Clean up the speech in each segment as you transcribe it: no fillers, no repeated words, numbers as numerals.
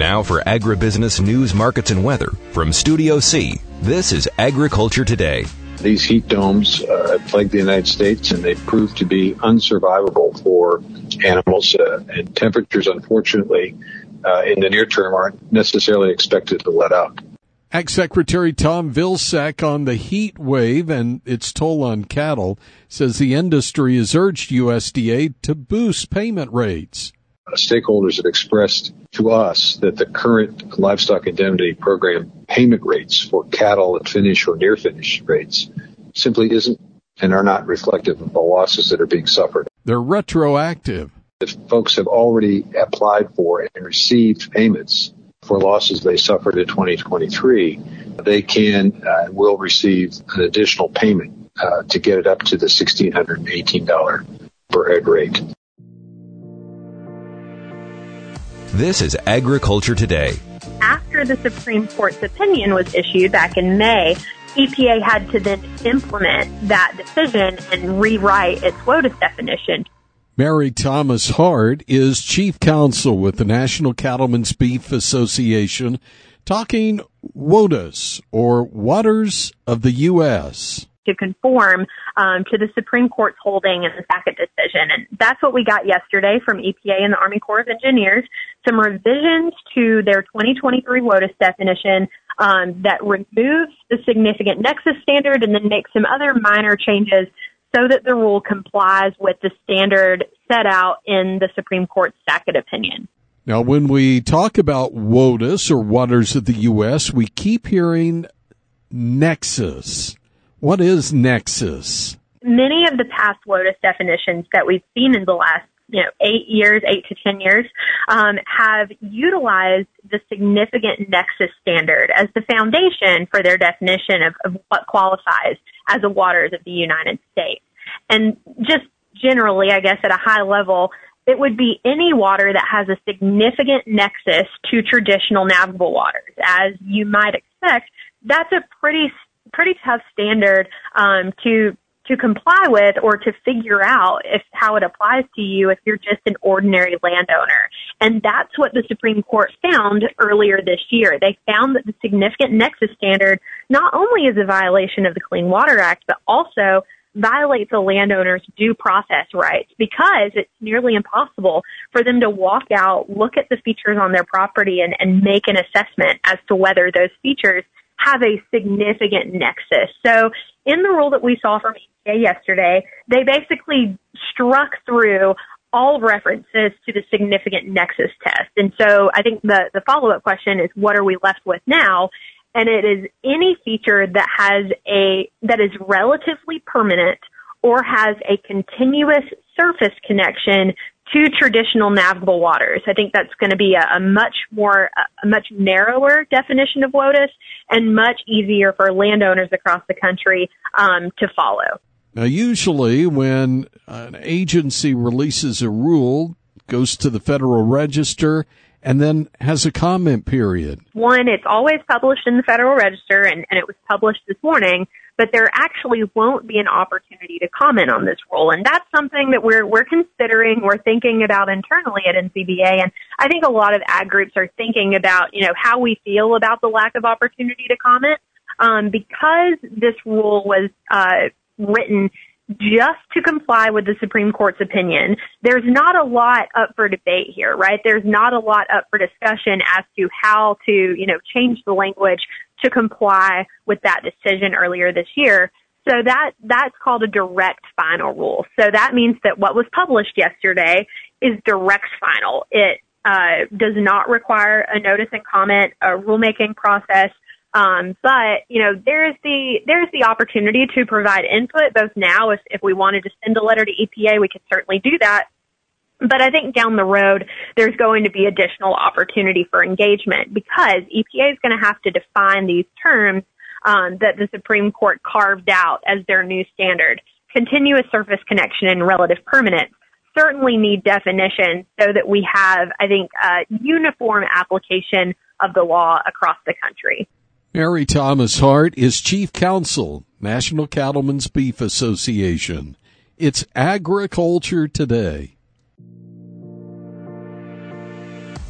Now for agribusiness news, markets, and weather from Studio C, this is Agriculture Today. These heat domes plague the United States, and they prove to be unsurvivable for animals. And temperatures, unfortunately, in the near term aren't necessarily expected to let up. Ag Secretary Tom Vilsack on the heat wave and its toll on cattle says the industry has urged USDA to boost payment rates. Stakeholders have expressed to us that the current livestock indemnity program payment rates for cattle at finish or near finish rates simply isn't and are not reflective of the losses that are being suffered. They're retroactive. If folks have already applied for and received payments for losses they suffered in 2023, they can and will receive an additional payment to get it up to the $1,618 per head rate. This is Agriculture Today. After the Supreme Court's opinion was issued back in May, EPA had to then implement that decision and rewrite its WOTUS definition. Mary Thomas Hart is chief counsel with the National Cattlemen's Beef Association, talking WOTUS, or Waters of the U.S., to conform to the Supreme Court's holding in the Sackett decision. And that's what we got yesterday from EPA and the Army Corps of Engineers, some revisions to their 2023 WOTUS definition that removes the significant nexus standard and then makes some other minor changes so that the rule complies with the standard set out in the Supreme Court's Sackett opinion. Now, when we talk about WOTUS, or Waters of the U.S., we keep hearing nexus. What is nexus? Many of the past WOTUS definitions that we've seen in the last 8 to 10 years, have utilized the significant nexus standard as the foundation for their definition of what qualifies as the waters of the United States. And just generally, I guess at a high level, it would be any water that has a significant nexus to traditional navigable waters. As you might expect, that's a pretty tough standard to comply with or to figure out how it applies to you if you're just an ordinary landowner. And that's what the Supreme Court found earlier this year. They found that the significant nexus standard not only is a violation of the Clean Water Act, but also violates a landowner's due process rights, because it's nearly impossible for them to walk out, look at the features on their property, and make an assessment as to whether those features have a significant nexus. So in the rule that we saw from EPA yesterday, they basically struck through all references to the significant nexus test. And so I think the follow-up question is, what are we left with now? And it is any feature that is relatively permanent or has a continuous surface connection to traditional navigable waters. I think that's going to be a much narrower definition of WOTUS and much easier for landowners across the country to follow. Now, usually when an agency releases a rule, goes to the Federal Register, and then has a comment period. One, it's always published in the Federal Register, and it was published this morning, but there actually won't be an opportunity to comment on this rule. And that's something that we're considering, we're thinking about internally at NCBA. And I think a lot of ag groups are thinking about, how we feel about the lack of opportunity to comment. Because this rule was written just to comply with the Supreme Court's opinion, there's not a lot up for debate here, right? There's not a lot up for discussion as to how to, change the language to comply with that decision earlier this year. So that's called a direct final rule. So that means that what was published yesterday is direct final. It does not require a notice and comment, a rulemaking process. But there's the opportunity to provide input both now. If we wanted to send a letter to EPA, we could certainly do that. But I think down the road, there's going to be additional opportunity for engagement, because EPA is going to have to define these terms that the Supreme Court carved out as their new standard. Continuous surface connection and relative permanence certainly need definitions so that we have, I think, a uniform application of the law across the country. Mary Thomas Hart is Chief Counsel, National Cattlemen's Beef Association. It's Agriculture Today.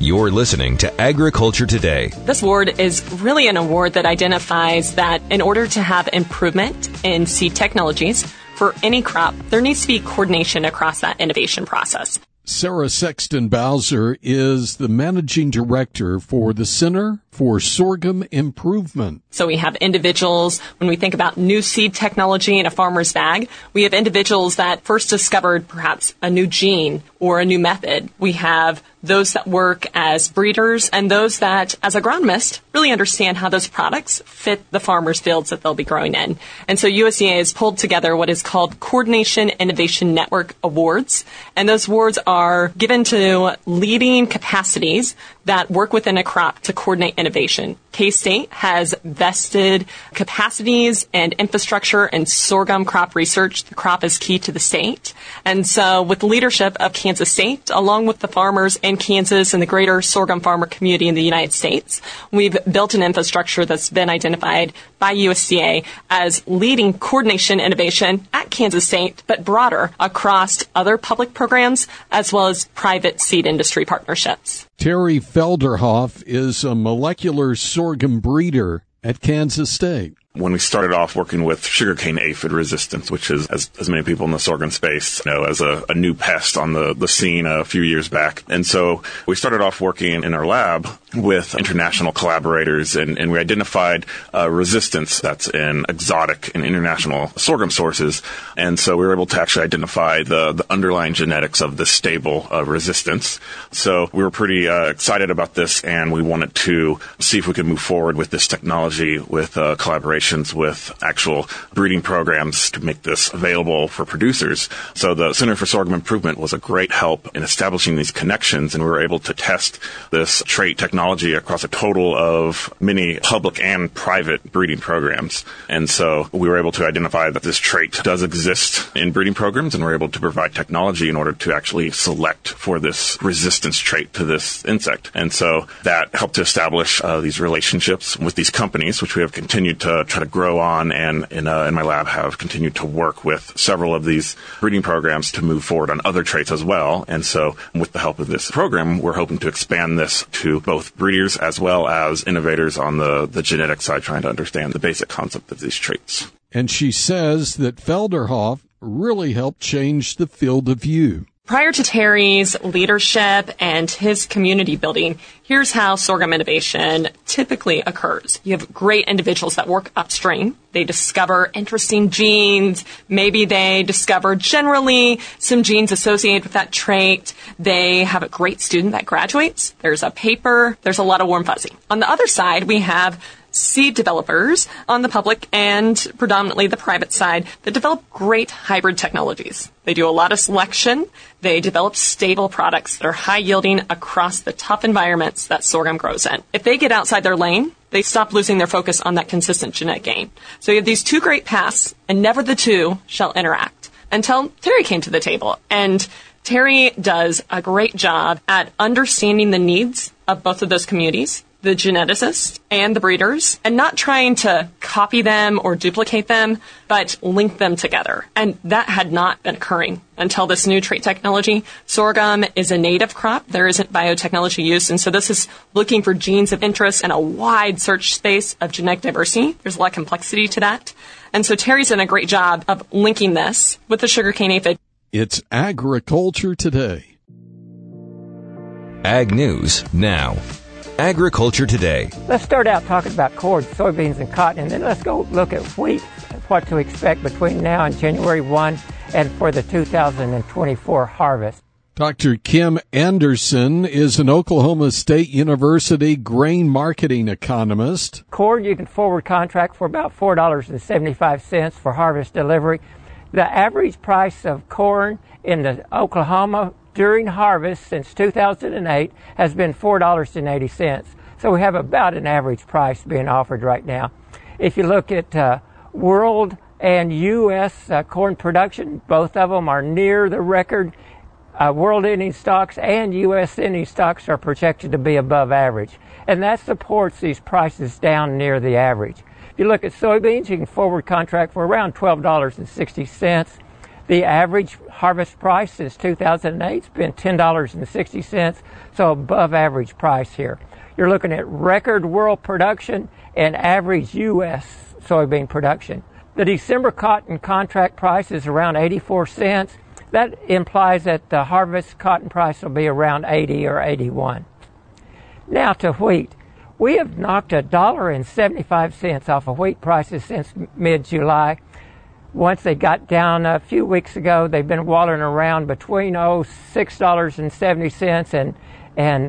You're listening to Agriculture Today. This award is really an award that identifies that in order to have improvement in seed technologies for any crop, there needs to be coordination across that innovation process. Sarah Sexton Bowser is the managing director for the Center for Sorghum Improvement. So we have individuals, when we think about new seed technology in a farmer's bag, we have individuals that first discovered perhaps a new gene or a new method. We have those that work as breeders and those that, as agronomists, really understand how those products fit the farmers' fields that they'll be growing in. And so USDA has pulled together what is called Coordination Innovation Network Awards. And those awards are given to leading capacities that work within a crop to coordinate innovation. K-State has vested capacities and infrastructure in sorghum crop research. The crop is key to the state. And so with the leadership of Kansas State, along with the farmers in Kansas and the greater sorghum farmer community in the United States, we've built an infrastructure that's been identified by USDA as leading coordination innovation at Kansas State, but broader across other public programs as well as private seed industry partnerships. Terry Felderhoff is a molecular sorghum breeder at Kansas State. When we started off working with sugarcane aphid resistance, which is, as many people in the sorghum space know, as a new pest on the scene a few years back. And so we started off working in our lab with international collaborators, and we identified resistance that's in exotic and international sorghum sources. And so we were able to actually identify the underlying genetics of this stable resistance. So we were pretty excited about this, and we wanted to see if we could move forward with this technology with collaboration with actual breeding programs to make this available for producers. So the Center for Sorghum Improvement was a great help in establishing these connections, and we were able to test this trait technology across a total of many public and private breeding programs. And so we were able to identify that this trait does exist in breeding programs, and we're able to provide technology in order to actually select for this resistance trait to this insect. And so that helped to establish these relationships with these companies, which we have continued to try to grow on, and in my lab have continued to work with several of these breeding programs to move forward on other traits as well. And so with the help of this program, we're hoping to expand this to both breeders as well as innovators on the genetic side, trying to understand the basic concept of these traits. And she says that Felderhoff really helped change the field of view. Prior to Terry's leadership and his community building, here's how sorghum innovation typically occurs. You have great individuals that work upstream. They discover interesting genes. Maybe they discover generally some genes associated with that trait. They have a great student that graduates. There's a paper. There's a lot of warm fuzzy. On the other side, we have seed developers on the public and predominantly the private side that develop great hybrid technologies. They do a lot of selection. They develop stable products that are high yielding across the tough environments that sorghum grows in. If they get outside their lane, they stop losing their focus on that consistent genetic gain. So you have these two great paths, and never the two shall interact until Terry came to the table. And Terry does a great job at understanding the needs of both of those communities, the geneticists and the breeders, and not trying to copy them or duplicate them, but link them together. And that had not been occurring until this new trait technology. Sorghum is a native crop. There isn't biotechnology use. And so this is looking for genes of interest in a wide search space of genetic diversity. There's a lot of complexity to that. And so Terry's done a great job of linking this with the sugarcane aphid. It's Agriculture Today. Ag News now. Agriculture Today. Let's start out talking about corn, soybeans, and cotton, and then let's go look at wheat, what to expect between now and January 1 and for the 2024 harvest. Dr. Kim Anderson is an Oklahoma State University grain marketing economist. Corn, you can forward contract for about $4.75 for harvest delivery. The average price of corn in the Oklahoma during harvest since 2008 has been $4.80. So we have about an average price being offered right now. If you look at world and U.S. Corn production, both of them are near the record. World ending stocks and U.S. ending stocks are projected to be above average. And that supports these prices down near the average. If you look at soybeans, you can forward contract for around $12.60. The average harvest price since 2008 has been $10.60, so above average price here. You're looking at record world production and average U.S. soybean production. The December cotton contract price is around 84 cents. That implies that the harvest cotton price will be around 80 or 81. Now to wheat. We have knocked $1.75 off of wheat prices since mid-July. Once they got down a few weeks ago, they've been wallowing around between $6.70 and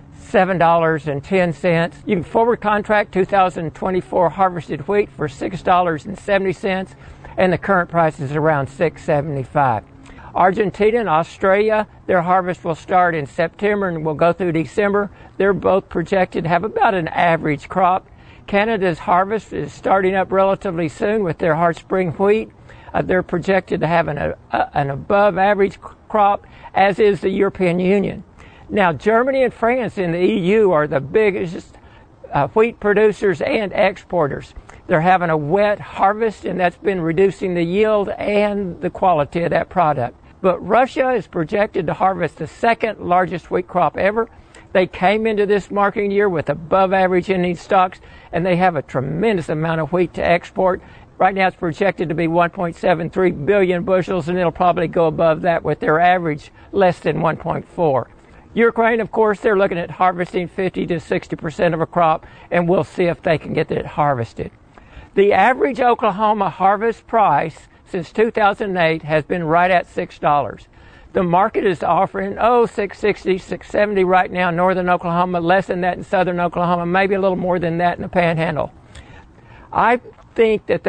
$7.10. You can forward contract 2024 harvested wheat for $6.70, and the current price is around $6.75. Argentina and Australia, their harvest will start in September and will go through December. They're both projected to have about an average crop. Canada's harvest is starting up relatively soon with their hard spring wheat. They're projected to have an above average crop, as is the European Union. Now, Germany and France in the EU are the biggest wheat producers and exporters. They're having a wet harvest, and that's been reducing the yield and the quality of that product. But Russia is projected to harvest the second largest wheat crop ever. They came into this marketing year with above average ending stocks, and they have a tremendous amount of wheat to export. Right now it's projected to be 1.73 billion bushels, and it'll probably go above that with their average less than 1.4. Ukraine, of course, they're looking at harvesting 50 to 60% of a crop, and we'll see if they can get it harvested. The average Oklahoma harvest price since 2008 has been right at $6. The market is offering, $6.60, $6.70 right now in northern Oklahoma, less than that in southern Oklahoma, maybe a little more than that in the Panhandle. I think that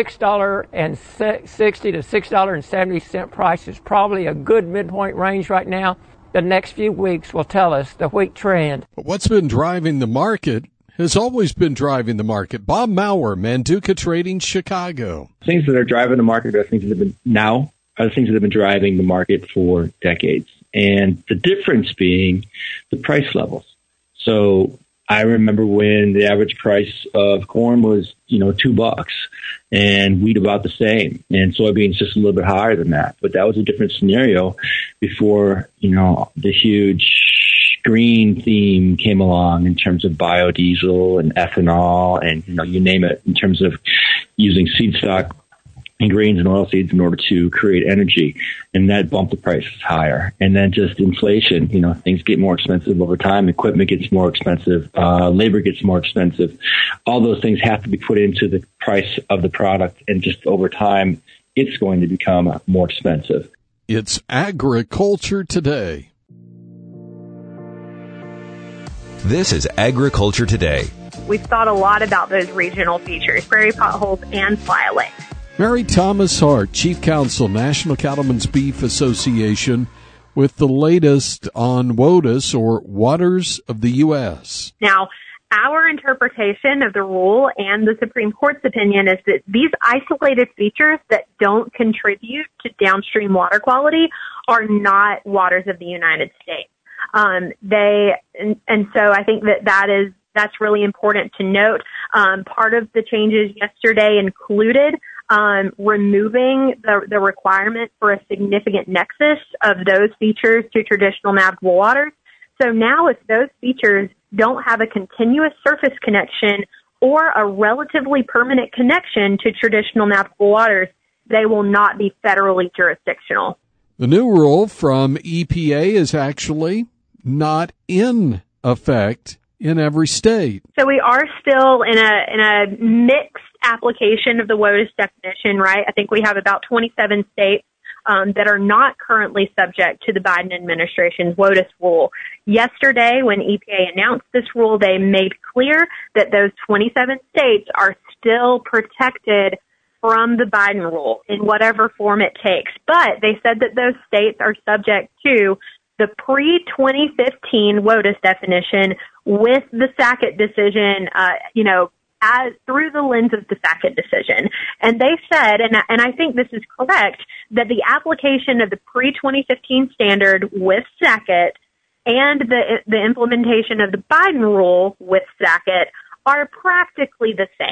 $6.60 to $6.70 price is probably a good midpoint range right now. The next few weeks will tell us the wheat trend. But what's been driving the market has always been driving the market. Bob Maurer, Manduca Trading, Chicago. Things that are driving the market are things that have been driving the market for decades. And the difference being the price levels. So I remember when the average price of corn was, $2 and wheat about the same, and soybeans just a little bit higher than that. But that was a different scenario before, the huge green theme came along in terms of biodiesel and ethanol and, you name it, in terms of using seed stock and grains and oilseeds in order to create energy. And that bumped the prices higher. And then just inflation, things get more expensive over time. Equipment gets more expensive. Labor gets more expensive. All those things have to be put into the price of the product. And just over time, it's going to become more expensive. It's Agriculture Today. This is Agriculture Today. We've thought a lot about those regional features, prairie potholes and fly lakes. Mary Thomas Hart, Chief Counsel, National Cattlemen's Beef Association, with the latest on WOTUS, or Waters of the U.S. Now, our interpretation of the rule and the Supreme Court's opinion is that these isolated features that don't contribute to downstream water quality are not waters of the United States. So I think that's really important to note. Part of the changes yesterday included removing the requirement for a significant nexus of those features to traditional navigable waters. So now if those features don't have a continuous surface connection or a relatively permanent connection to traditional navigable waters, they will not be federally jurisdictional. The new rule from EPA is actually not in effect in every state. So we are still in a mixed application of the WOTUS definition, right? I think we have about 27 states that are not currently subject to the Biden administration's WOTUS rule. Yesterday, when EPA announced this rule, they made clear that those 27 states are still protected from the Biden rule in whatever form it takes. But they said that those states are subject to the pre-2015 WOTUS definition with the Sackett decision, as through the lens of the Sackett decision. And they said, and I think this is correct, that the application of the pre-2015 standard with Sackett and the implementation of the Biden rule with Sackett are practically the same.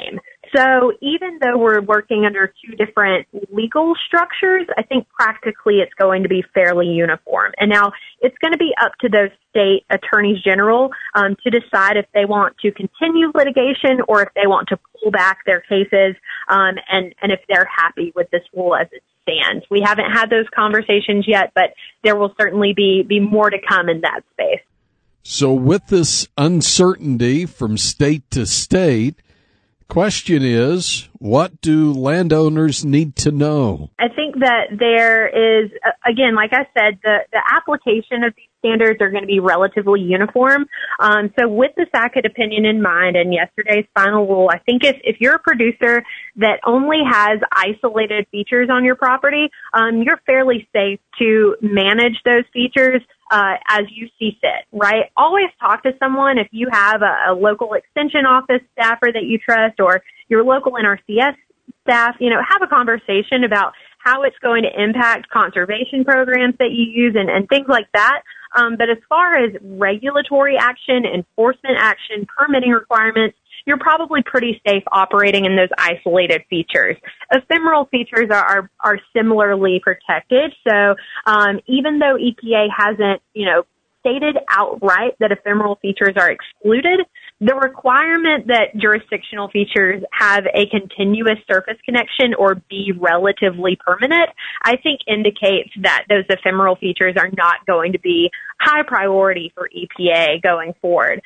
So even though we're working under two different legal structures, I think practically it's going to be fairly uniform. And now it's going to be up to those state attorneys general to decide if they want to continue litigation or if they want to pull back their cases and if they're happy with this rule as it stands. We haven't had those conversations yet, but there will certainly be more to come in that space. So with this uncertainty from state to state, question is, what do landowners need to know? I think that there is, again, like I said, the application of these standards are going to be relatively uniform. So with the Sackett opinion in mind and yesterday's final rule, I think if you're a producer that only has isolated features on your property, you're fairly safe to manage those features as you see fit, right? Always talk to someone if you have a local extension office staffer that you trust or your local NRCS staff, have a conversation about how it's going to impact conservation programs that you use and things like that. But as far as regulatory action, enforcement action, permitting requirements, you're probably pretty safe operating in those isolated features. Ephemeral features are similarly protected. So even though EPA hasn't, stated outright that ephemeral features are excluded, the requirement that jurisdictional features have a continuous surface connection or be relatively permanent, I think indicates that those ephemeral features are not going to be high priority for EPA going forward.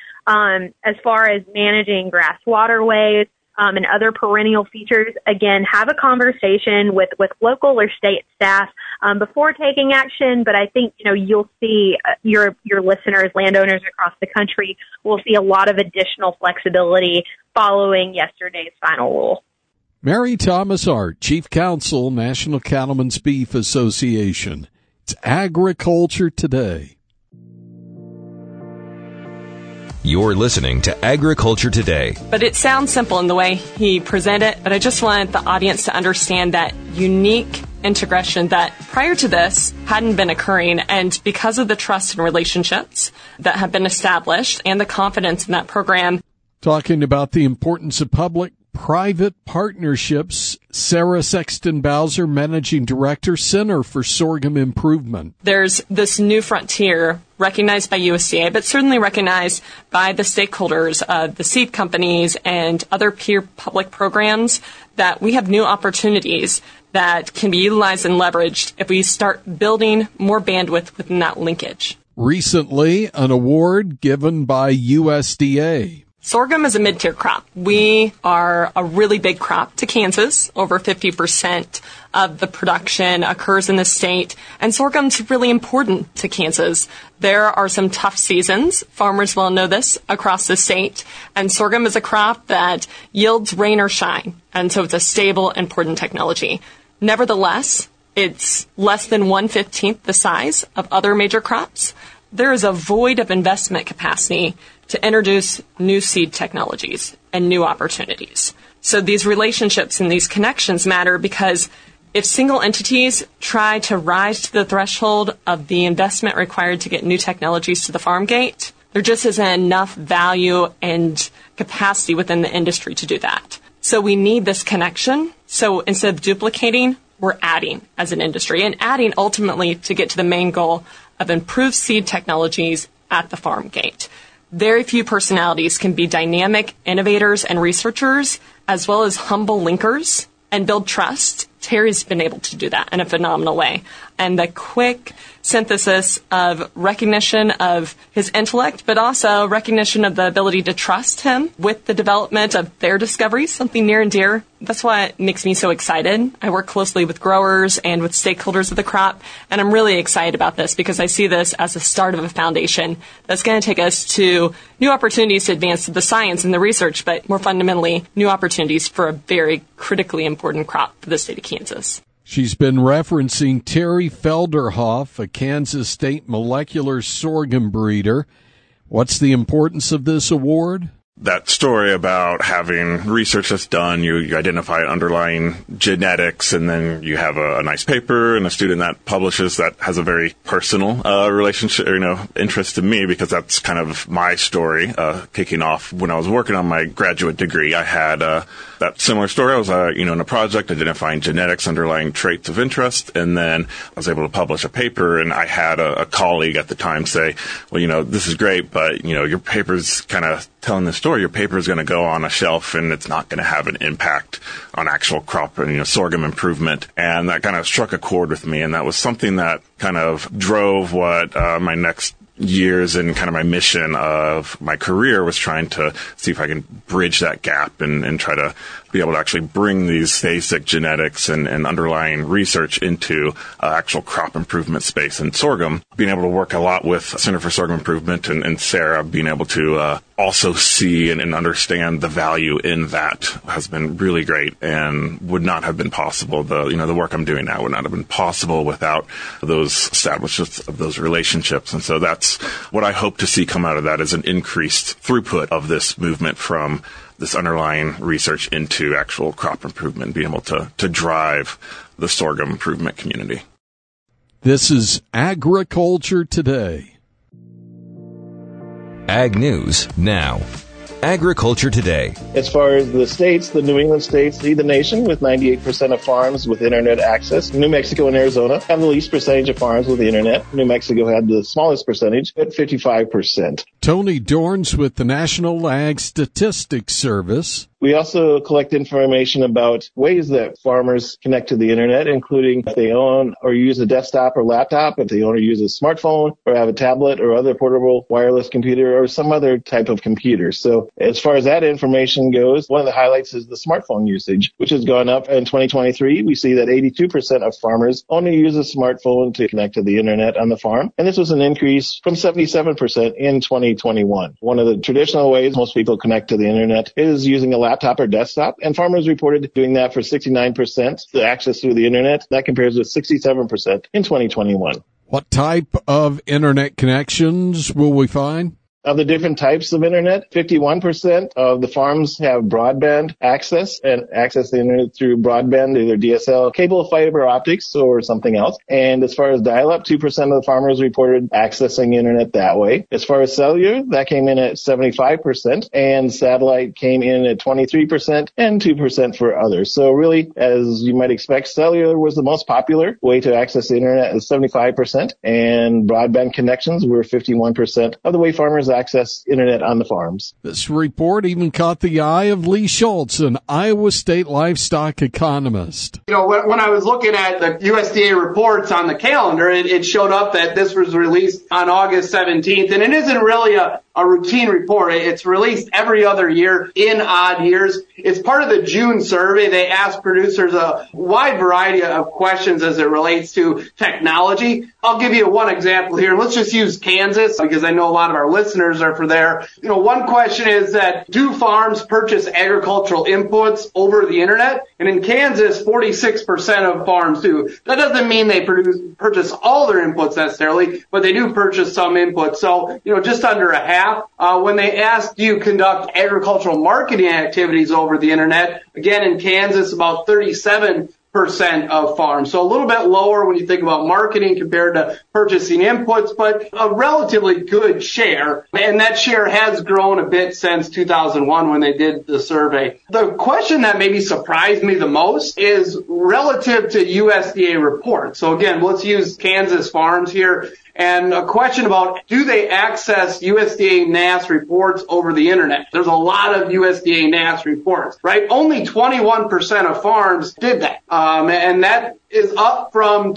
As far as managing grass waterways, and other perennial features, again, have a conversation with local or state staff before taking action. But I think, you'll see your listeners, landowners across the country, will see a lot of additional flexibility following yesterday's final rule. Mary Thomas Hart, Chief Counsel, National Cattlemen's Beef Association. It's Agriculture Today. You're listening to Agriculture Today. But it sounds simple in the way he presented it, but I just wanted the audience to understand that unique integration that prior to this hadn't been occurring. And because of the trust and relationships that have been established and the confidence in that program. Talking about the importance of public-private partnerships, Sarah Sexton Bowser, Managing Director, Center for Sorghum Improvement. There's this new frontier recognized by USDA, but certainly recognized by the stakeholders, the seed companies and other peer public programs, that we have new opportunities that can be utilized and leveraged if we start building more bandwidth within that linkage. Recently, an award given by USDA. Sorghum is a mid-tier crop. We are a really big crop to Kansas. Over 50% of the production occurs in the state, and sorghum's really important to Kansas. There are some tough seasons. Farmers well know this across the state, and sorghum is a crop that yields rain or shine, and so it's a stable, important technology. Nevertheless, it's less than 1/15 the size of other major crops. There is a void of investment capacity to introduce new seed technologies and new opportunities. So these relationships and these connections matter because if single entities try to rise to the threshold of the investment required to get new technologies to the farm gate, there just isn't enough value and capacity within the industry to do that. So we need this connection. So instead of duplicating, we're adding as an industry and adding ultimately to get to the main goal of improved seed technologies at the farm gate. Very few personalities can be dynamic innovators and researchers, as well as humble linkers and build trust. Terry's been able to do that in a phenomenal way. And the quick synthesis of recognition of his intellect, but also recognition of the ability to trust him with the development of their discoveries, something near and dear. That's why it makes me so excited. I work closely with growers and with stakeholders of the crop, and I'm really excited about this because I see this as a start of a foundation that's going to take us to new opportunities to advance the science and the research, but more fundamentally, new opportunities for a very critically important crop for the state of Kansas. She's been referencing Terry Felderhoff, a Kansas State molecular sorghum breeder. What's the importance of this award? that story about having research that's done, you identify underlying genetics, and then you have a nice paper and a student that publishes that has a very personal relationship, interest to me, because that's kind of my story kicking off when I was working on my graduate degree. I had that similar story. I was in a project identifying genetics underlying traits of interest, and then I was able to publish a paper, and I had a colleague at the time say, well, this is great, but your paper's kind of telling the story. Your paper is going to go on a shelf and it's not going to have an impact on actual crop and sorghum improvement. And that kind of struck a chord with me, and that was something that kind of drove what my next years and kind of my mission of my career was, trying to see if I can bridge that gap and try to be able to actually bring these basic genetics and underlying research into actual crop improvement space. And sorghum, being able to work a lot with Center for Sorghum Improvement and Sarah, being able to also see and understand the value in that has been really great, and would not have been possible. The work I'm doing now would not have been possible without those establishments of those relationships. And so that's what I hope to see come out of that, is an increased throughput of this movement from this underlying research into actual crop improvement, being able to drive the sorghum improvement community. This is Agriculture Today. Ag News Now. Agriculture Today. As far as the states, the New England states lead the nation with 98% of farms with internet access. New Mexico and Arizona have the least percentage of farms with the internet. New Mexico had the smallest percentage at 55%. Tony Dorns with the National Ag Statistics Service. We also collect information about ways that farmers connect to the internet, including if they own or use a desktop or laptop, if they own or use a smartphone or have a tablet or other portable wireless computer or some other type of computer. So as far as that information goes, one of the highlights is the smartphone usage, which has gone up in 2023. We see that 82% of farmers only use a smartphone to connect to the internet on the farm. And this was an increase from 77% in 2021. One of the traditional ways most people connect to the internet is using a laptop or desktop, and farmers reported doing that for 69%, the access through the internet. That compares with 67% in 2021. What type of internet connections will we find? Of the different types of internet, 51% of the farms have broadband access and access the internet through broadband, either DSL, cable, fiber optics, or something else. And as far as dial-up, 2% of the farmers reported accessing internet that way. As far as cellular, that came in at 75%, and satellite came in at 23% and 2% for others. So really, as you might expect, cellular was the most popular way to access the internet at 75%, and broadband connections were 51% of the way farmers access internet on the farms. This report even caught the eye of Lee Schultz, an Iowa State livestock economist. When I was looking at the USDA reports on the calendar, it showed up that this was released on August 17th, and it isn't really a routine report. It's released every other year in odd years. It's part of the June survey. They ask producers a wide variety of questions as it relates to technology. I'll give you one example here. Let's just use Kansas, because I know a lot of our listeners are for there. One question is that, do farms purchase agricultural inputs over the internet? And in Kansas, 46% of farms do. That doesn't mean they purchase all their inputs necessarily, but they do purchase some inputs. So, just under a half. When they ask, do you conduct agricultural marketing activities over the internet? Again, in Kansas, about 37% of farms. So a little bit lower when you think about marketing compared to purchasing inputs, but a relatively good share. And that share has grown a bit since 2001 when they did the survey. The question that maybe surprised me the most is relative to USDA reports. So again, let's use Kansas farms here. And a question about, do they access USDA NASS reports over the internet? There's a lot of USDA NASS reports, right? Only 21% of farms did that. And that is up from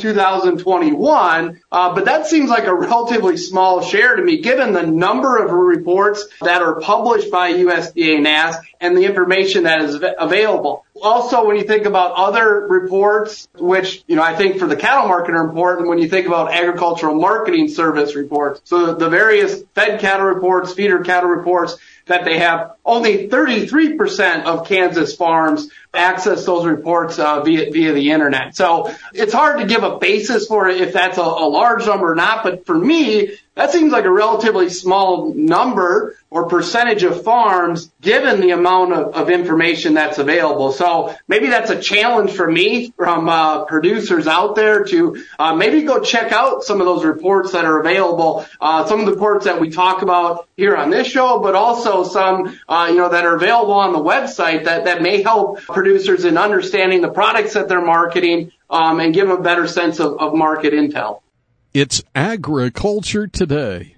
2021. But that seems like a relatively small share to me, given the number of reports that are published by USDA NASS and the information that is available. Also, when you think about other reports, which, I think for the cattle market are important, when you think about agricultural marketing service reports, so the various fed cattle reports, feeder cattle reports, that they have only 33% of Kansas farms access those reports via the internet. So it's hard to give a basis for it if that's a large number or not. But for me, that seems like a relatively small number or percentage of farms given the amount of information that's available. So maybe that's a challenge for me from producers out there to maybe go check out some of those reports that are available, some of the reports that we talk about here on this show, but also some that are available on the website that may help producers in understanding the products that they're marketing and give them a better sense of market intel. It's Agriculture Today.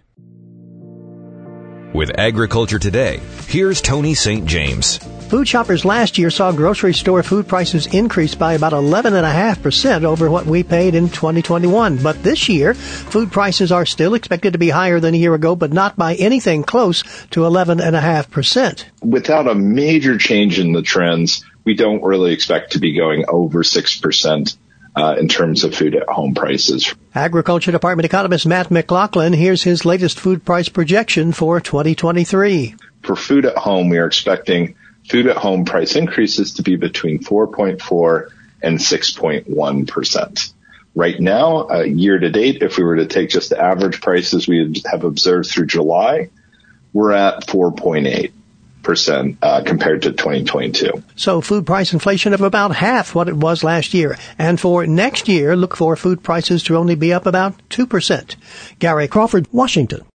With Agriculture Today, here's Tony St. James. Food shoppers last year saw grocery store food prices increase by about 11.5% over what we paid in 2021. But this year, food prices are still expected to be higher than a year ago, but not by anything close to 11.5%. Without a major change in the trends, we don't really expect to be going over 6%. In terms of food at home prices. Agriculture Department economist Matt McLaughlin, here's his latest food price projection for 2023. For food at home, we are expecting food at home price increases to be between 4.4 and 6.1%. Right now, year to date, if we were to take just the average prices we have observed through July, we're at 4.8%. Compared to 2022. So food price inflation of about half what it was last year. And for next year, look for food prices to only be up about 2%. Gary Crawford, Washington.